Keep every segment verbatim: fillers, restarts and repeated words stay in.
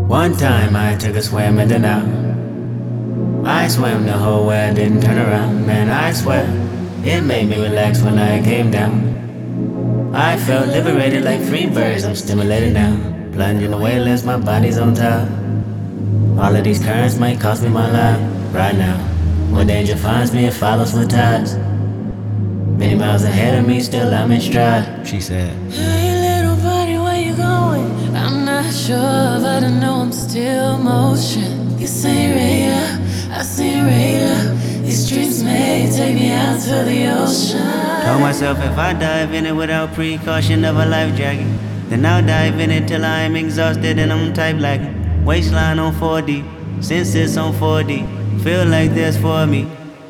One time I took a swim in the now. I swam the whole way, I didn't turn around. Man, I swear, it made me relax when I came down. I felt liberated like free birds, I'm stimulated now. Plunging away, unless my body's on top. All of these currents might cost me my life right now. When danger finds me, it follows with tides. Many miles ahead of me, still I'm in stride. She said, "Hey little buddy, where you going?" I'm not sure, but I know I'm still motion. You seen radar, I seen radar. These streets may take me out to the ocean. Told myself if I dive in it without precaution of a life jacket, then I'll dive in it till I'm exhausted and I'm type lagging. Waistline on four D, senses on four D. Feel like this for me.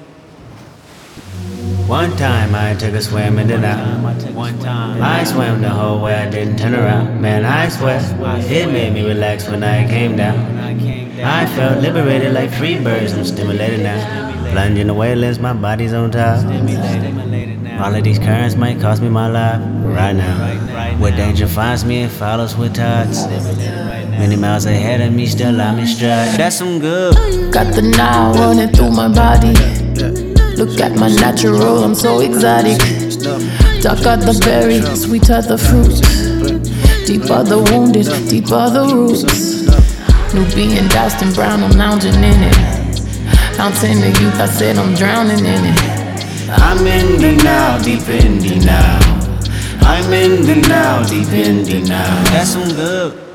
One time I took a swim in the now. One time I swam the whole way, I didn't turn around. Man, I swear, it made me relax when I came down. I felt liberated like free birds, I'm stimulated now. Plunging away, unless my body's on top. All of these currents might cost me my life right now. Where danger finds me, it follows with tides. Many miles ahead of me, still I'm in stride. That's some good. Got the now running through my body. Look at my natural, I'm so exotic. Dark are the berry, sweet are the fruits. Deep are the wounded, deep are the roots. Nubian, doused in brown, I'm lounging in it. Fountain of youth, I said I'm drowning in it. I'm in the now, deep in the now. I'm in the now, deep in the now. That's some good.